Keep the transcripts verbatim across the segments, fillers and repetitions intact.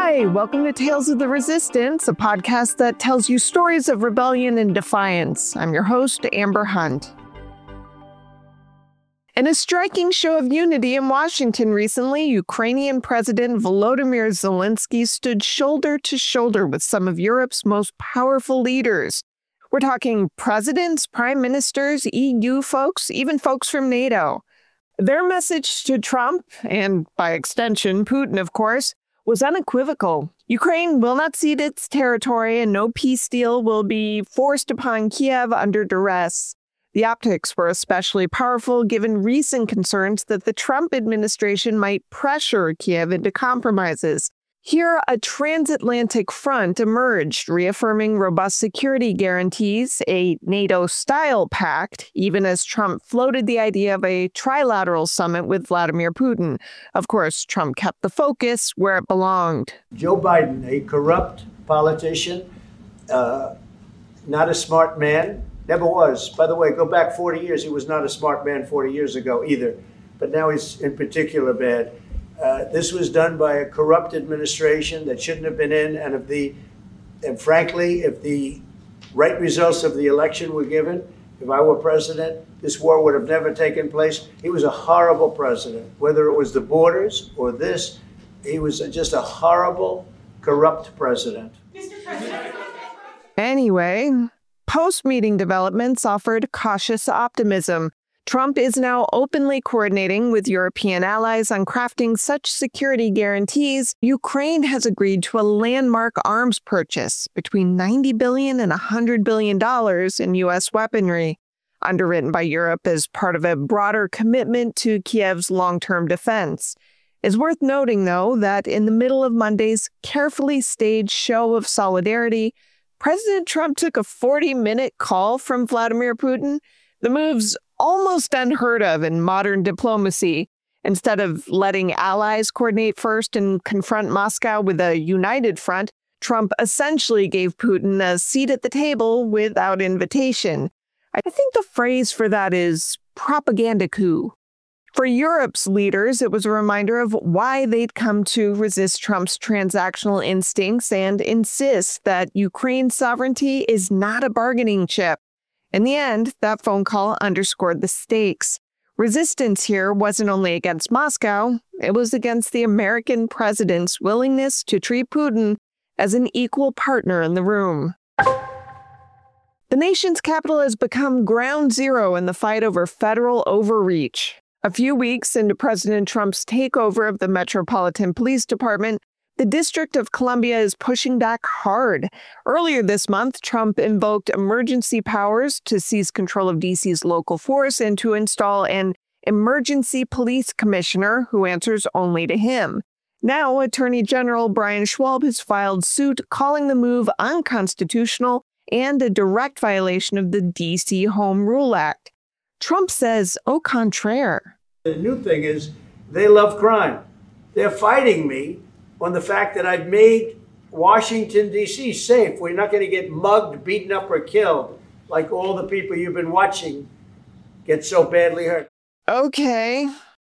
Hi, welcome to Tales of the Resistance, a podcast that tells you stories of rebellion and defiance. I'm your host, Amber Hunt. In a striking show of unity in Washington recently, Ukrainian President Volodymyr Zelensky stood shoulder to shoulder with some of Europe's most powerful leaders. We're talking presidents, prime ministers, E U folks, even folks from NATO. Their message to Trump, and by extension, Putin, of course, was unequivocal. Ukraine will not cede its territory, and no peace deal will be forced upon Kiev under duress. The optics were especially powerful given recent concerns that the Trump administration might pressure Kiev into compromises. Here, a transatlantic front emerged, reaffirming robust security guarantees, a NATO-style pact, even as Trump floated the idea of a trilateral summit with Vladimir Putin. Of course, Trump kept the focus where it belonged. Joe Biden, a corrupt politician, uh, not a smart man, never was. By the way, go back forty years, he was not a smart man forty years ago either, but now he's in particular bad. Uh, this was done by a corrupt administration that shouldn't have been in, and if the, and frankly, if the right results of the election were given, if I were president, this war would have never taken place. He was a horrible president, whether it was the borders or this. He was just a horrible, corrupt president. Mister President. Anyway, post-meeting developments offered cautious optimism. Trump is now openly coordinating with European allies on crafting such security guarantees. Ukraine has agreed to a landmark arms purchase between ninety billion dollars and one hundred billion dollars in U S weaponry, underwritten by Europe as part of a broader commitment to Kiev's long-term defense. It's worth noting, though, that in the middle of Monday's carefully staged show of solidarity, President Trump took a forty-minute call from Vladimir Putin. The move's almost unheard of in modern diplomacy. Instead of letting allies coordinate first and confront Moscow with a united front, Trump essentially gave Putin a seat at the table without invitation. I think the phrase for that is propaganda coup. For Europe's leaders, it was a reminder of why they'd come to resist Trump's transactional instincts and insist that Ukraine's sovereignty is not a bargaining chip. In the end, that phone call underscored the stakes. Resistance here wasn't only against Moscow, it was against the American president's willingness to treat Putin as an equal partner in the room. The nation's capital has become ground zero in the fight over federal overreach. A few weeks into President Trump's takeover of the Metropolitan Police Department, the District of Columbia is pushing back hard. Earlier this month, Trump invoked emergency powers to seize control of D C's local force and to install an emergency police commissioner who answers only to him. Now, Attorney General Brian Schwalb has filed suit calling the move unconstitutional and a direct violation of the D C Home Rule Act. Trump says, au contraire. The new thing is they love crime. They're fighting me on the fact that I've made Washington, D C safe. We're not going to get mugged, beaten up, or killed like all the people you've been watching get so badly hurt. Okay.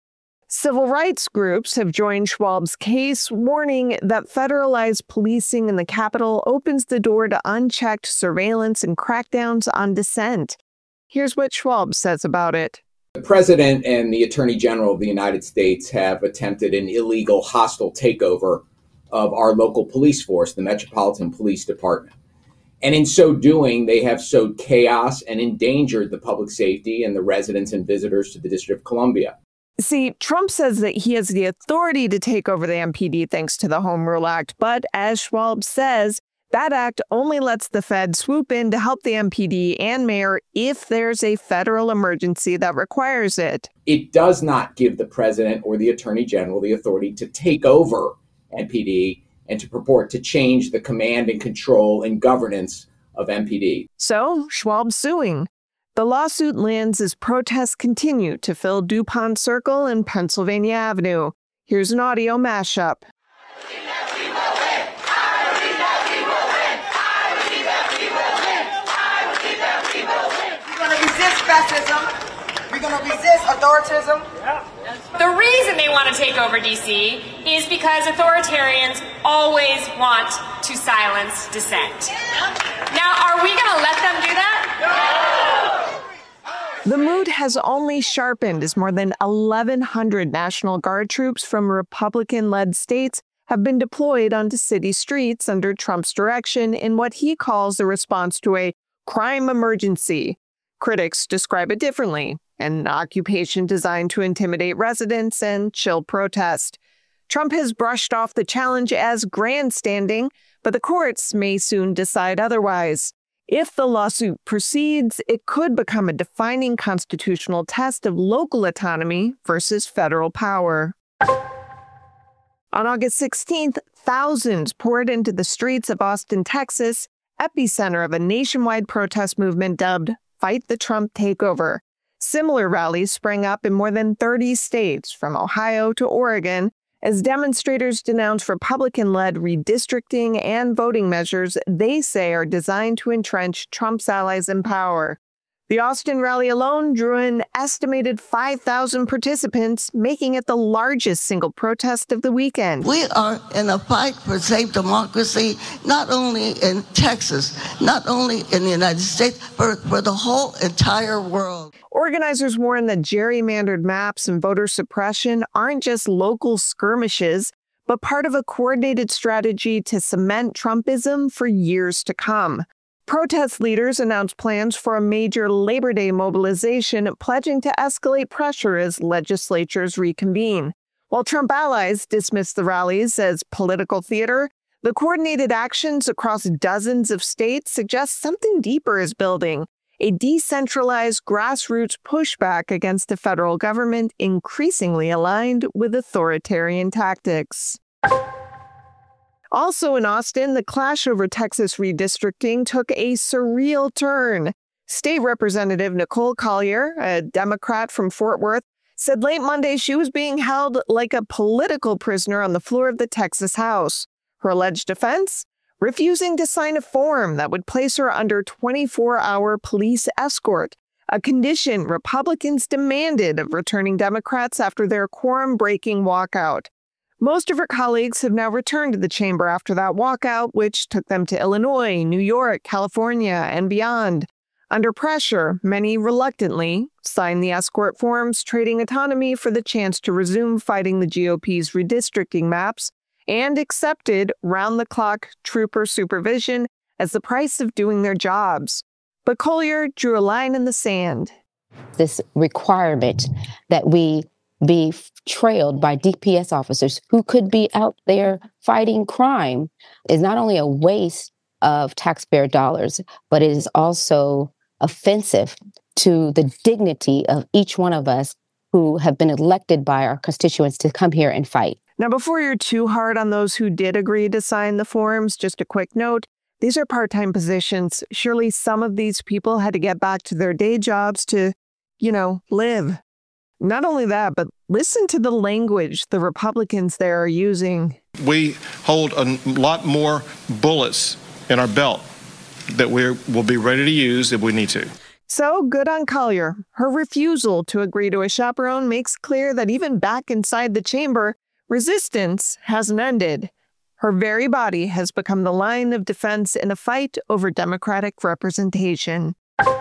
Civil rights groups have joined Schwalb's case, warning that federalized policing in the Capitol opens the door to unchecked surveillance and crackdowns on dissent. Here's what Schwalb says about it. The President and the Attorney General of the United States have attempted an illegal, hostile takeover of our local police force, the Metropolitan Police Department. And in so doing, they have sowed chaos and endangered the public safety and the residents and visitors to the District of Columbia. See, Trump says that he has the authority to take over the M P D thanks to the Home Rule Act, but as Schwalb says, that act only lets the Fed swoop in to help the M P D and mayor if there's a federal emergency that requires it. It does not give the president or the attorney general the authority to take over M P D and to purport to change the command and control and governance of M P D. So, Schwalb's suing. The lawsuit lands as protests continue to fill DuPont Circle and Pennsylvania Avenue. Here's an audio mashup. Fascism. We're going to resist authoritarianism. Yeah. The reason they want to take over D C is because authoritarians always want to silence dissent. Now, are we going to let them do that? No! The mood has only sharpened as more than eleven hundred National Guard troops from Republican-led states have been deployed onto city streets under Trump's direction in what he calls a response to a crime emergency. Critics describe it differently, an occupation designed to intimidate residents and chill protest. Trump has brushed off the challenge as grandstanding, but the courts may soon decide otherwise. If the lawsuit proceeds, it could become a defining constitutional test of local autonomy versus federal power. On August sixteenth, thousands poured into the streets of Austin, Texas, epicenter of a nationwide protest movement dubbed Fight the Trump Takeover. Similar rallies sprang up in more than thirty states, from Ohio to Oregon, as demonstrators denounce Republican-led redistricting and voting measures they say are designed to entrench Trump's allies in power. The Austin rally alone drew an estimated five thousand participants, making it the largest single protest of the weekend. We are in a fight for safe democracy, not only in Texas, not only in the United States, but for the whole entire world. Organizers warn that gerrymandered maps and voter suppression aren't just local skirmishes, but part of a coordinated strategy to cement Trumpism for years to come. Protest leaders announced plans for a major Labor Day mobilization, pledging to escalate pressure as legislatures reconvene. While Trump allies dismissed the rallies as political theater, the coordinated actions across dozens of states suggest something deeper is building, a decentralized grassroots pushback against the federal government increasingly aligned with authoritarian tactics. Also in Austin, the clash over Texas redistricting took a surreal turn. State Representative Nicole Collier, a Democrat from Fort Worth, said late Monday she was being held like a political prisoner on the floor of the Texas House. Her alleged offense? Refusing to sign a form that would place her under twenty-four hour police escort, a condition Republicans demanded of returning Democrats after their quorum-breaking walkout. Most of her colleagues have now returned to the chamber after that walkout, which took them to Illinois, New York, California, and beyond. Under pressure, many reluctantly signed the escort forms, trading autonomy for the chance to resume fighting the G O P's redistricting maps, and accepted round-the-clock trooper supervision as the price of doing their jobs. But Collier drew a line in the sand. This requirement that we be trailed by D P S officers who could be out there fighting crime is not only a waste of taxpayer dollars, but it is also offensive to the dignity of each one of us who have been elected by our constituents to come here and fight. Now, before you're too hard on those who did agree to sign the forms, just a quick note. These are part-time positions. Surely some of these people had to get back to their day jobs to, you know, live. Not only that, but listen to the language the Republicans there are using. We hold a lot more bullets in our belt that we will be ready to use if we need to. So good on Collier. Her refusal to agree to a chaperone makes clear that even back inside the chamber, resistance hasn't ended. Her very body has become the line of defense in a fight over Democratic representation.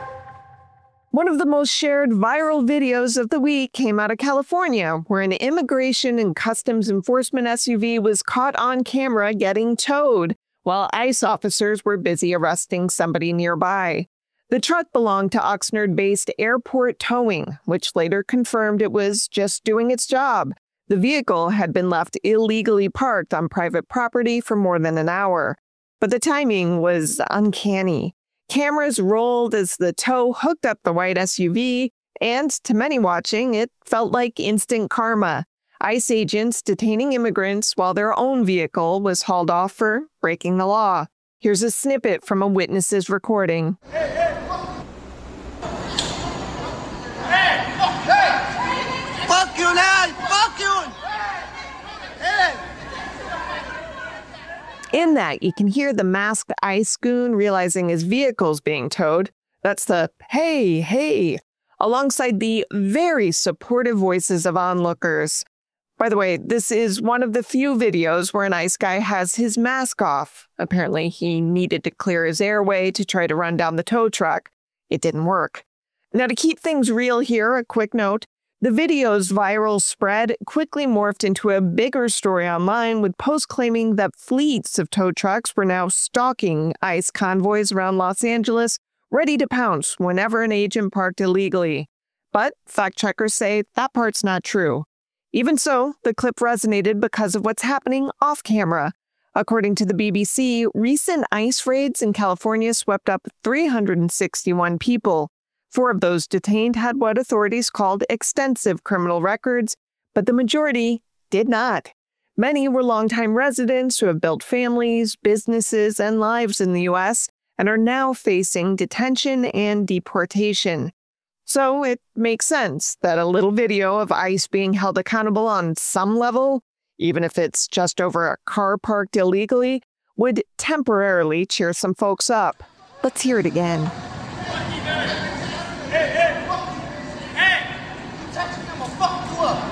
One of the most shared viral videos of the week came out of California, where an immigration and customs enforcement S U V was caught on camera getting towed, while ICE officers were busy arresting somebody nearby. The truck belonged to Oxnard-based Airport Towing, which later confirmed it was just doing its job. The vehicle had been left illegally parked on private property for more than an hour. But the timing was uncanny. Cameras rolled as the tow hooked up the white S U V, and to many watching, it felt like instant karma. ICE agents detaining immigrants while their own vehicle was hauled off for breaking the law. Here's a snippet from a witness's recording. Hey, hey, hey, hey. Fuck you now! Fuck you! Hey. In that, you can hear the masked ICE goon realizing his vehicle's being towed. That's the hey, hey. alongside the very supportive voices of onlookers. By the way, this is one of the few videos where an ICE guy has his mask off. Apparently, he needed to clear his airway to try to run down the tow truck. It didn't work. Now, to keep things real here, a quick note. The video's viral spread quickly morphed into a bigger story online, with posts claiming that fleets of tow trucks were now stalking ICE convoys around Los Angeles, ready to pounce whenever an agent parked illegally. But fact-checkers say that part's not true. Even so, the clip resonated because of what's happening off-camera. According to the B B C, recent ICE raids in California swept up three hundred sixty-one people. Four of those detained had what authorities called extensive criminal records, but the majority did not. Many were longtime residents who have built families, businesses, and lives in the U S and are now facing detention and deportation. So it makes sense that a little video of ICE being held accountable on some level, even if it's just over a car parked illegally, would temporarily cheer some folks up. Let's hear it again. Hey, hey, hey! Touch me, I'm gonna fuck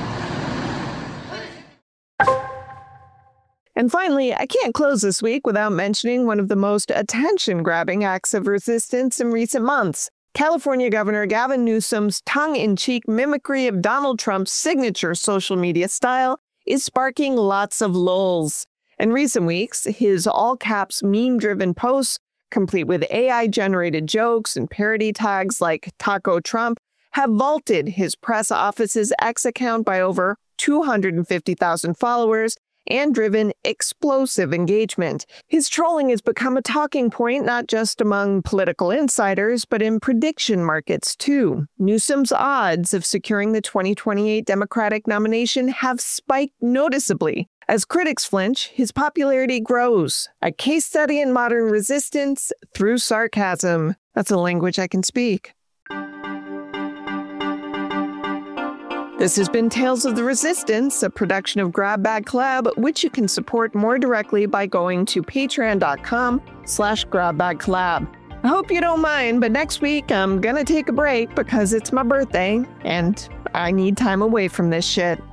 you up. And finally, I can't close this week without mentioning one of the most attention-grabbing acts of resistance in recent months. California Governor Gavin Newsom's tongue-in-cheek mimicry of Donald Trump's signature social media style is sparking lots of lulz. In recent weeks, his all-caps meme-driven posts, complete with A I-generated jokes and parody tags like Taco Trump, have vaulted his press office's X account by over two hundred fifty thousand followers and driven explosive engagement. His trolling has become a talking point not just among political insiders, but in prediction markets too. Newsom's odds of securing the twenty twenty-eight Democratic nomination have spiked noticeably. As critics flinch, his popularity grows. A case study in modern resistance through sarcasm. That's a language I can speak. This has been Tales of the Resistance, a production of Grab Bag Collab, which you can support more directly by going to patreon.com slash grabbagcollab. I hope you don't mind, but next week I'm gonna take a break because it's my birthday and I need time away from this shit.